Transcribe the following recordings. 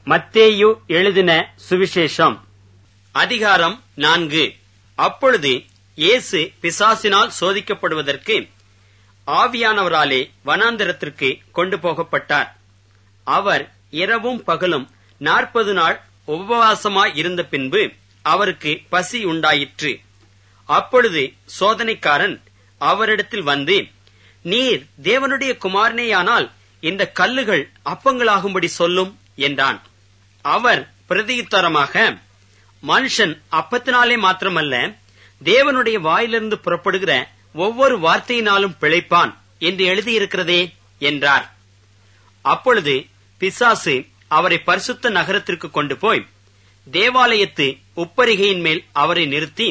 மத்தேயு எழுதின சுவிசேஷம் அதிகாரம் 4. அப்பொழுது இயேசு பிசாசினால் சோதிக்கப்படுவதற்கு ஆவியானவராலே வனாந்தரத்திற்கு கொண்டு போகப்பட்டார். அவர் இரவும் பகலும் 40 நாள் உபவாசமாய் இருந்த பின்பு அவருக்கு பசி உண்டாயிற்று. அப்பொழுது சோதனைக்காரன் அவரிடத்தில் வந்து, நீர் தேவனுடைய குமாரனேயானால் இந்த கல்லுகள் அப்பங்களாகும்படி சொல்லும் என்றான். அவர் பிரதியுத்தரமாக, மனுஷன் அப்பத்தினாலே மாத்திரமல்ல, தேவனுடைய வாயிலிருந்து புறப்படுகிற ஒவ்வொரு வார்த்தையினாலும் பிழைப்பான் என்று எழுதியிருக்கிறதே என்றார். அப்பொழுது பிசாசு அவரை பரிசுத்த நகரத்திற்கு கொண்டு போய் தேவாலயத்து உப்பரிகையின் மேல் அவரை நிறுத்தி,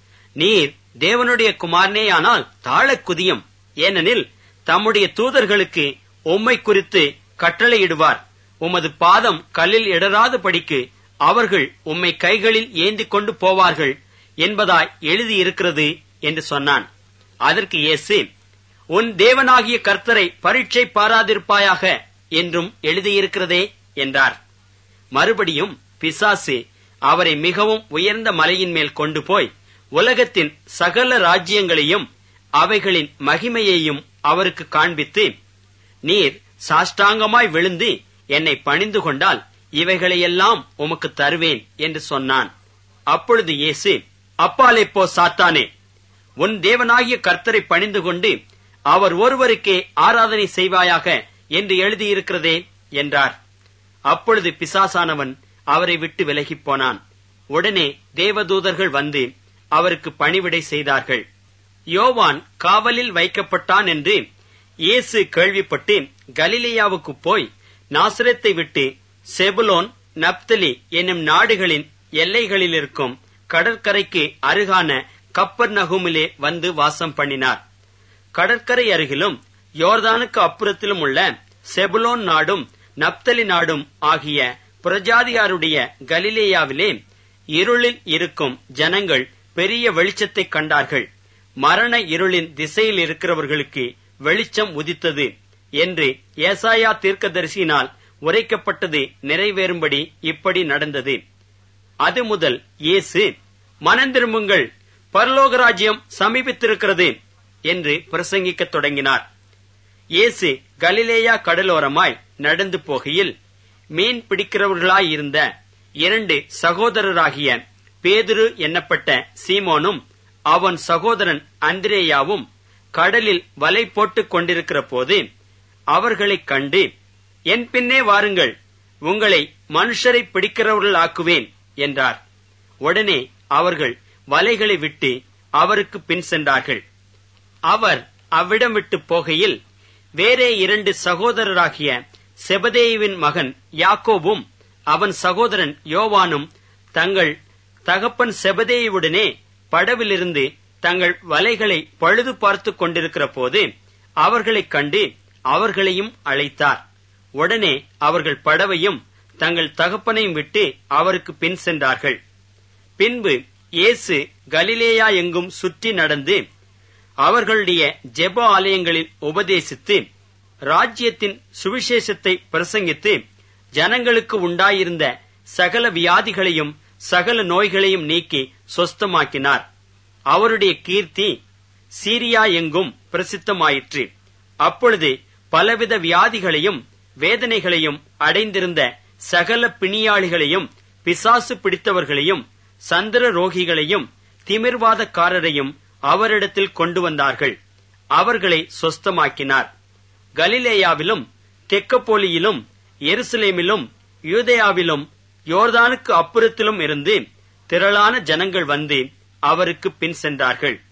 நீர் தேவனுடைய குமாரனேயானால் தாழக் குதியும், ஏனெனில் தம்முடைய தூதர்களுக்கு உம்மை குறித்து கட்டளையிடுவார். உமது பாதம் கல்லில் இடராத படிக்கு அவர்கள் உம்மை கைகளில் ஏந்தி கொண்டு போவார்கள் என்பதாய் எழுதியிருக்கிறது என்று சொன்னான். அதற்கு இயேசு, உன் தேவனாகிய கர்த்தரை பரீட்சை பாராதிருப்பாயாக என்றும் எழுதியிருக்கிறதே என்றார். மறுபடியும் பிசாசு அவரை மிகவும் உயர்ந்த மலையின் மேல் கொண்டு போய் உலகத்தின் சகல ராஜ்யங்களையும் அவைகளின் மகிமையையும் அவருக்கு காண்பித்து, நீர் சாஷ்டாங்கமாய் விழுந்து என்னை பணிந்து கொண்டால் இவைகளையெல்லாம் உமக்கு தருவேன் என்று சொன்னான். அப்பொழுது இயேசு, அப்பாலே போ சாத்தானே, உன் தேவனாகிய கர்த்தரை பணிந்து கொண்டு அவர் ஒருவருக்கே ஆராதனை செய்வாயாக என்று எழுதியிருக்கிறதே என்றார். அப்பொழுது பிசாசானவன் அவரை விட்டு விலகிப் போனான். உடனே தேவதூதர்கள் வந்து அவருக்கு பணிவிடை செய்தார்கள். யோவான் காவலில் வைக்கப்பட்டான் என்று இயேசு கேள்விப்பட்டு கலிலேயாவுக்கு போய் நாசரேத்தை விட்டு செபுலோன், நப்தலி என்னும் நாடுகளின் எல்லைகளில் இருக்கும் கடற்கரைக்கு அருகான கப்பர்நகூமிலே வந்து வாசம் பண்ணினார். கடற்கரை அருகிலும் யோர்தானுக்கு அப்புறத்திலும் உள்ள செபுலோன் நாடும் நப்தலி நாடும் ஆகிய புறஜாதியாருடைய கலிலேயாவிலே இருளில் இருக்கும் ஜனங்கள் பெரிய வெளிச்சத்தை கண்டார்கள். மரண இருளின் திசையில் இருக்கிறவர்களுக்கு வெளிச்சம் உதித்தது என்று ஏசாயா தீர்க்கதரிசியினால் உரைக்கப்பட்டது நிறைவேறும்படி இப்படி நடந்தது. அது முதல் இயேசு, மனந்திரும்புங்கள், பரலோக ராஜ்யம் சமீபித்திருக்கிறது என்று பிரசங்கிக்கத் தொடங்கினார். இயேசு கலிலேயா கடலோரமாய் நடந்து போகையில் மீன் பிடிக்கிறவர்களாயிருந்த 2 சகோதரராகிய பேதுரு என்னப்பட்ட சீமோனும் அவன் சகோதரன் அந்திரேயாவும் கடலில் வலை போட்டுக் கொண்டிருக்கிற போது அவர்களைக் கண்டு, என் பின்னே வாருங்கள், உங்களை மனுஷரை பிடிக்கிறவர்கள் ஆக்குவேன் என்றார். உடனே அவர்கள் வலைகளை விட்டு அவருக்கு பின் சென்றார்கள். அவர் அவ்விடம் விட்டு போகையில் வேறே 2 சகோதரராகிய செபதேயுவின் மகன் யாக்கோபும் அவன் சகோதரன் யோவானும் தங்கள் தகப்பன் செபதேயுவுடனே படவிலிருந்து தங்கள் வலைகளை பழுது பார்த்துக் கொண்டிருக்கிற போது அவர்களைக் கண்டு அவர்களையும் அழைத்தார். உடனே அவர்கள் படவையும் தங்கள் தகப்பனையும் விட்டு அவருக்கு பின் சென்றார்கள். பின்பு இயேசு கலிலேயா எங்கும் சுற்றி நடந்து அவர்களுடைய ஜெப ஆலயங்களில் உபதேசித்து ராஜ்யத்தின் சுவிசேஷத்தை பிரசங்கித்து ஜனங்களுக்கு உண்டாயிருந்த சகல வியாதிகளையும் சகல நோய்களையும் நீக்கி சொஸ்தமாக்கினார். அவருடைய கீர்த்தி சீரியா எங்கும் பிரசித்தமாயிற்று. அப்பொழுது பலவித வியாதிகளையும் வேதனைகளையும் அடைந்திருந்த சகல பிணியாளிகளையும் பிசாசு பிடித்தவர்களையும் சந்திர ரோகிகளையும் திமிர்வாதக்காரரையும் அவரிடத்தில் கொண்டு வந்தார்கள். அவர்களை சொஸ்தமாக்கினார். கலிலேயாவிலும் தெக்கப்போலியிலும் எருசலேமிலும் யூதேயாவிலும் யோர்தானுக்கு அப்புறத்திலும் இருந்து திரளான ஜனங்கள் வந்து அவருக்கு பின் சென்றார்கள்.